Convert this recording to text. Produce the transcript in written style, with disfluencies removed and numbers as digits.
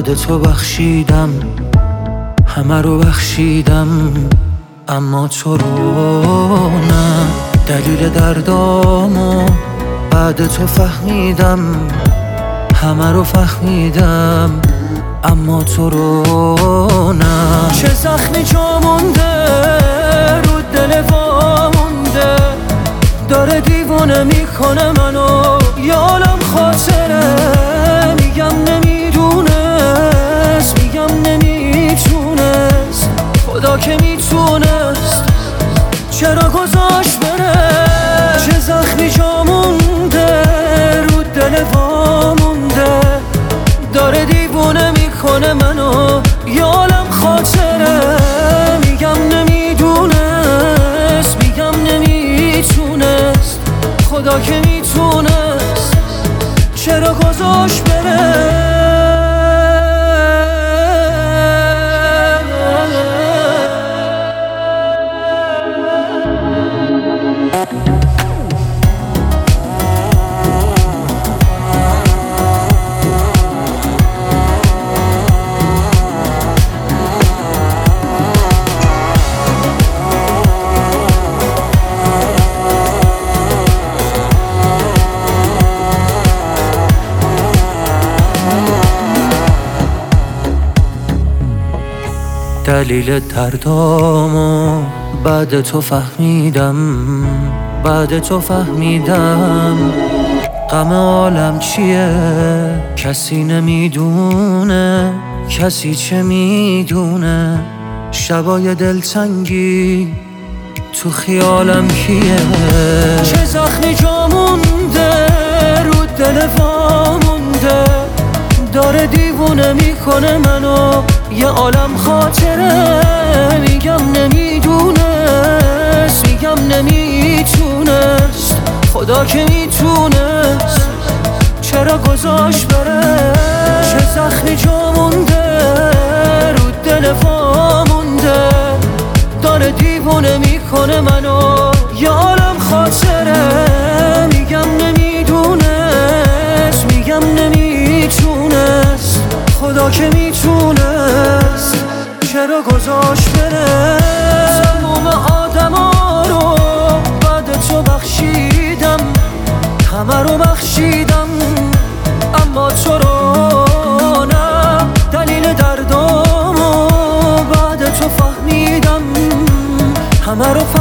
بعد تو بخشیدم، همه رو بخشیدم، اما تو رو نه. دلیل دردامو بعد تو فهمیدم، همه رو فهمیدم، اما تو رو نه. چه زخمی جا مونده رو دل وا مونده، داره دیوونه میکنه منو، یه عالم خاطره. میگم نمیدونست، میگم نمیتونست، خدا که میتونست چرا گذاشت بره. چه زخمی جا مونده رو دل وا مونده، داره دیوونه میکنه منو، یه عالم خاطره. میگم نمیدونست، میگم نمیتونست، خدا که میتونست چرا گذاشت بره. دلیل دردامو بعد تو فهمیدم، بعد تو فهمیدم، غم عالم چیه کسی نمیدونه، کسی چه میدونه. شبای دلتنگی تو خیالم کیه. چه زخمی جا مونده رو دل وا مونده، داره دیوونه میکنه منو، یه عالم خاطره. میگم نمیدونست، میگم نمیتونست، خدا که میتونست چرا گذاشت بره. چه زخمی جا مونده رو دل وا مونده، داره دیوونه میکنه منو، یه عالم خاطره. میگم نمیدونست، میگم نمیتونست، خدا که میتونست چرا گذاشت بره. تموم آدما رو بعد تو بخشیدم، همه رو بخشیدم، اما تو رو نه. دلیل دردامو بعد تو فهمیدم، همه رو